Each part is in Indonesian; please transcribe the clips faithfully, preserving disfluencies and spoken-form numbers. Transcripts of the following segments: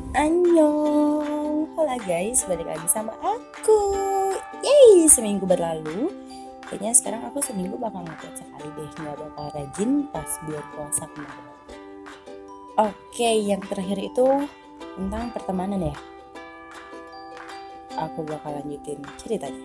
Annyeong. Halo guys, balik lagi sama aku. Yeay, seminggu berlalu. Kayaknya sekarang aku seminggu bakal ngupload sekali deh, nggak bakal rajin pas bulan puasa kemarin. Oke, yang terakhir itu tentang pertemanan ya. Aku bakal lanjutin ceritanya.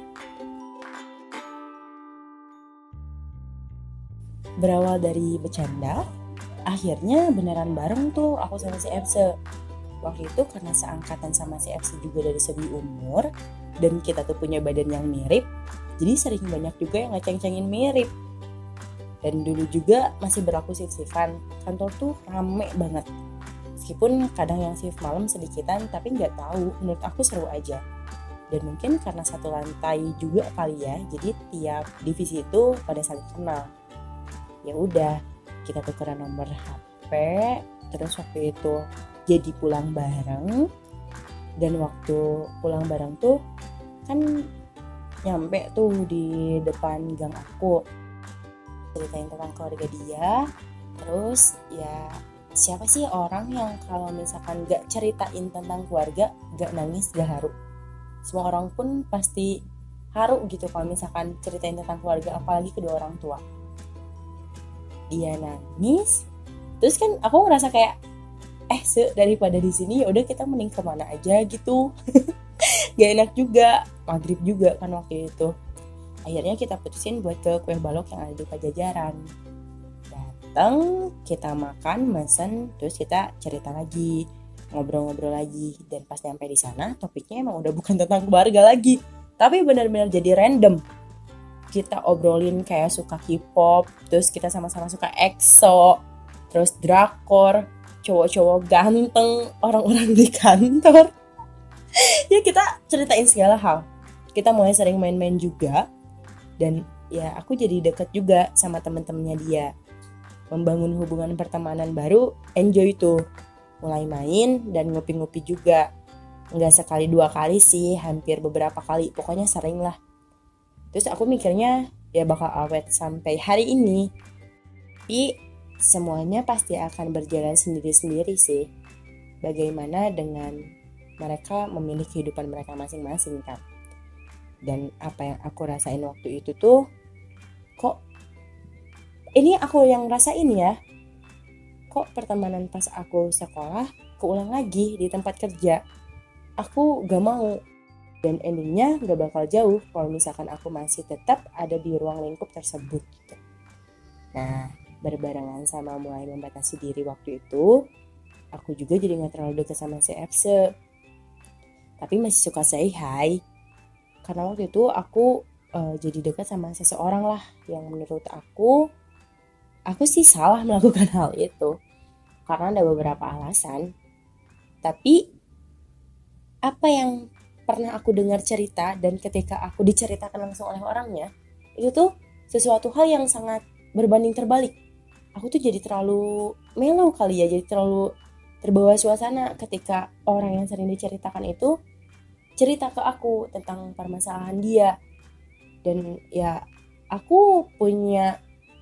Berawal dari bercanda, akhirnya beneran bareng tuh aku sama si Epse. Waktu itu karena seangkatan sama si Epse juga dari segi umur, dan kita tuh punya badan yang mirip, jadi sering banyak juga yang ngeceng-cengin mirip. Dan dulu juga masih berlaku shift-shiftan, kantor tuh rame banget. Meskipun kadang yang shift malam sedikitan, tapi nggak tahu, menurut aku seru aja. Dan mungkin karena satu lantai juga kali ya, jadi tiap divisi itu pada saling kenal. Ya udah, kita tukeran nomor H P, terus waktu itu jadi pulang bareng. Dan waktu pulang bareng tuh kan nyampe tuh di depan gang aku, ceritain tentang keluarga dia. Terus ya siapa sih orang yang kalau misalkan gak ceritain tentang keluarga gak nangis, gak haru? Semua orang pun pasti haru gitu kalau misalkan ceritain tentang keluarga, apalagi kedua orang tua. Dia nangis, terus kan aku ngerasa kayak eh se daripada di sini ya udah kita mending kemana aja gitu. Gak enak juga, maghrib juga kan waktu itu. Akhirnya kita putusin buat ke kue balok yang ada di Pajajaran. Datang, kita makan, mesen, terus kita cerita lagi, ngobrol-ngobrol lagi. Dan pas nyampe di sana, topiknya emang udah bukan tentang keluarga lagi, tapi benar-benar jadi random. Kita obrolin kayak suka K-pop, terus kita sama-sama suka EXO, terus drakor, cowok-cowok ganteng, orang-orang di kantor. Ya kita ceritain segala hal. Kita mulai sering main-main juga. Dan ya aku jadi deket juga sama temen-temennya dia. Membangun hubungan pertemanan baru, enjoy tuh. Mulai main dan ngopi-ngopi juga. Nggak sekali dua kali sih, hampir beberapa kali. Pokoknya sering lah. Terus aku mikirnya ya bakal awet sampai hari ini. Tapi semuanya pasti akan berjalan sendiri-sendiri sih. Bagaimana dengan mereka memilih kehidupan mereka masing-masing kan. Dan apa yang aku rasain waktu itu tuh, kok ini aku yang rasain ya, kok pertemanan pas aku sekolah keulang lagi di tempat kerja. Aku gak mau. Dan endingnya gak bakal jauh kalau misalkan aku masih tetap ada di ruang lingkup tersebut gitu. Nah, berbarengan sama mulai membatasi diri waktu itu, aku juga jadi gak terlalu dekat sama si Epse. Tapi masih suka say hi. Karena waktu itu aku uh, jadi dekat sama seseorang lah yang menurut aku, aku sih salah melakukan hal itu. Karena ada beberapa alasan. Tapi apa yang pernah aku dengar cerita dan ketika aku diceritakan langsung oleh orangnya, itu tuh sesuatu hal yang sangat berbanding terbalik. Aku tuh jadi terlalu mellow kali ya, jadi terlalu terbawa suasana ketika orang yang sering diceritakan itu cerita ke aku tentang permasalahan dia. Dan ya aku punya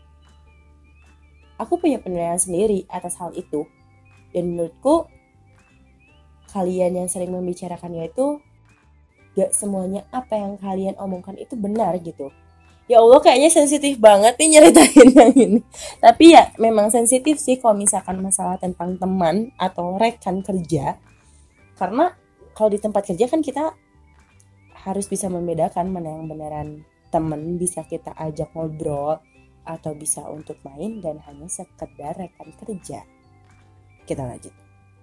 aku punya penilaian sendiri atas hal itu. Dan menurutku kalian yang sering membicarakannya itu gak semuanya apa yang kalian omongkan itu benar gitu. Ya Allah, kayaknya sensitif banget nih nyeritain yang ini. Tapi ya memang sensitif sih kalau misalkan masalah tentang teman atau rekan kerja. Karena kalau di tempat kerja kan kita harus bisa membedakan mana yang beneran teman bisa kita ajak ngobrol atau bisa untuk main dan hanya sekedar rekan kerja. Kita lanjut.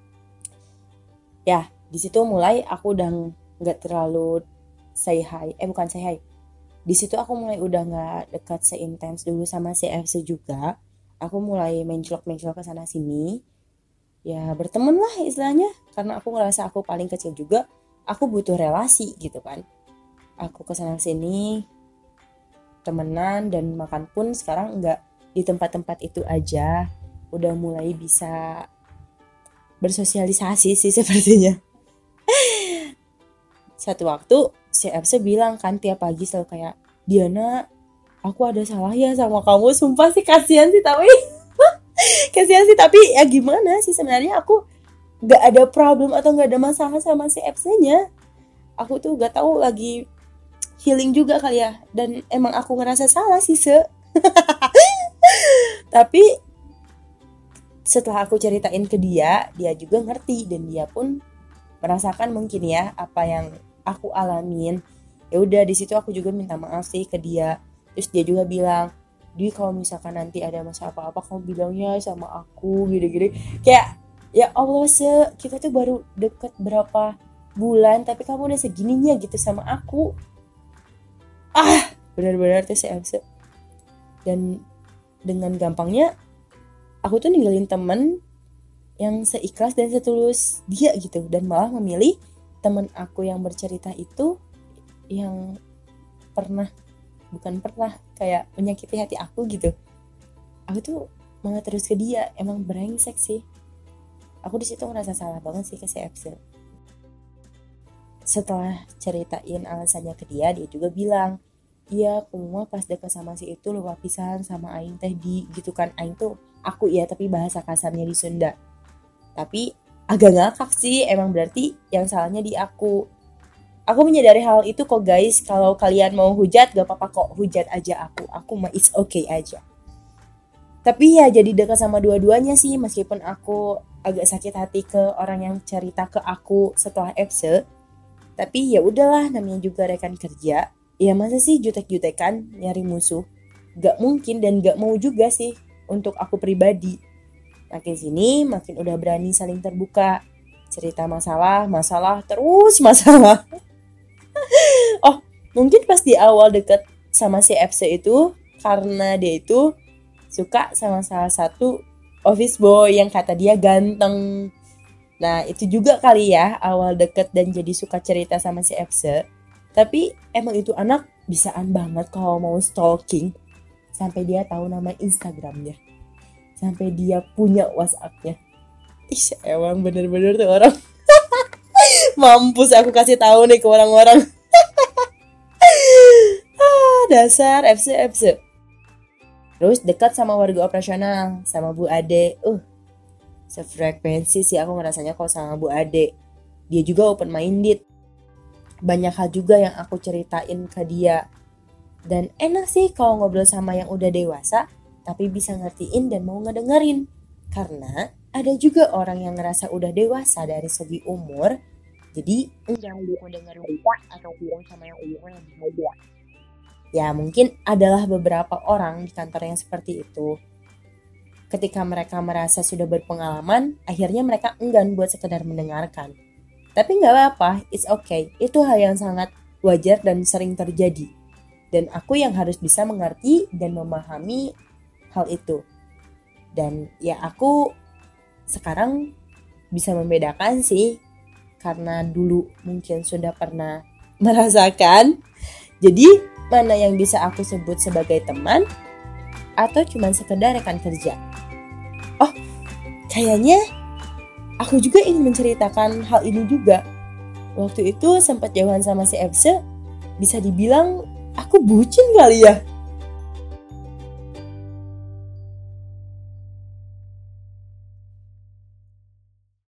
Ya, di situ mulai aku udah nggak terlalu say hi, eh bukan say hi. Di situ aku mulai udah nggak dekat seintens dulu sama si Epse juga. Aku mulai mencolok-mencolok ke sana sini. Ya berteman lah istilahnya, karena aku ngerasa aku paling kecil juga, aku butuh relasi gitu kan. Aku kesana sini temenan dan makan pun sekarang nggak di tempat-tempat itu aja, udah mulai bisa bersosialisasi sih sepertinya. Satu waktu si Epse bilang kan tiap pagi selalu kayak, Diana, aku ada salah ya sama kamu, sumpah sih kasihan sih tapi kasihan sih tapi ya gimana sih sebenarnya aku gak ada problem atau gak ada masalah sama si F C-nya. Aku tuh gak tahu lagi healing juga kali ya. Dan emang aku ngerasa salah sih se. Tapi setelah aku ceritain ke dia, dia juga ngerti dan dia pun merasakan mungkin ya apa yang aku alamin. Ya udah di situ aku juga minta maaf sih ke dia. Terus dia juga bilang, "Di kalau misalkan nanti ada masalah apa-apa kamu bilangnya sama aku," gini-gini. Kayak ya Allah se, kita tuh baru deket berapa bulan tapi kamu udah segininya gitu sama aku. Ah, benar-benar tuh si F C. Dan dengan gampangnya aku tuh ninggalin temen yang seikhlas dan setulus dia gitu. Dan malah memilih temen aku yang bercerita itu yang pernah, bukan pernah, kayak menyakiti hati aku gitu. Aku tuh malah terus ke dia. Emang brengsek sih. Aku di situ ngerasa salah banget sih ke si F C. Setelah ceritain alasannya ke dia, dia juga bilang, "Iya, kamu pas deket sama si itu lupa pisan sama aing teh di," gitu kan. Aing tuh aku ya, tapi bahasa kasarnya di Sunda. Tapi agak ngakak sih, emang berarti yang salahnya di aku. Aku menyadari hal itu kok guys. Kalau kalian mau hujat gak apa-apa kok, hujat aja aku. Aku mah it's okay aja. Tapi ya jadi dekat sama dua-duanya sih, meskipun aku agak sakit hati ke orang yang cerita ke aku setelah F C. Tapi ya udahlah, namanya juga rekan kerja. Ya masa sih jutek-jutekan nyari musuh? Gak mungkin dan gak mau juga sih untuk aku pribadi. Makin sini makin udah berani saling terbuka. Cerita masalah, masalah, terus masalah. Oh, mungkin pas di awal deket sama si F C itu karena dia itu suka sama salah satu office boy yang kata dia ganteng. Nah itu juga kali ya awal deket dan jadi suka cerita sama si F C. Tapi emang itu anak bisaan banget kalau mau stalking. Sampai dia tahu nama Instagramnya, sampai dia punya WhatsAppnya. Ih emang bener-bener tuh orang. Mampus aku kasih tahu nih ke orang-orang. Ah, dasar F C F C. Terus dekat sama warga operasional, sama Bu Ade. Uh, sefrekuensi sih aku ngerasanya kalau sama Bu Ade. Dia juga open minded. Banyak hal juga yang aku ceritain ke dia. Dan enak sih kalau ngobrol sama yang udah dewasa, tapi bisa ngertiin dan mau ngedengerin. Karena ada juga orang yang ngerasa udah dewasa dari segi umur, jadi enggak mau denger atau bilang sama yang umurnya lebih muda. Ya mungkin adalah beberapa orang di kantor yang seperti itu. Ketika mereka merasa sudah berpengalaman, akhirnya mereka enggan buat sekedar mendengarkan. Tapi gak apa-apa, it's okay. Itu hal yang sangat wajar dan sering terjadi. Dan aku yang harus bisa mengerti dan memahami hal itu. Dan ya aku sekarang bisa membedakan sih. Karena dulu mungkin sudah pernah merasakan. Jadi mana yang bisa aku sebut sebagai teman atau cuma sekedar rekan kerja. Oh, kayaknya aku juga ingin menceritakan hal ini juga. Waktu itu sempat jauhan sama si F C, bisa dibilang aku bucin kali ya.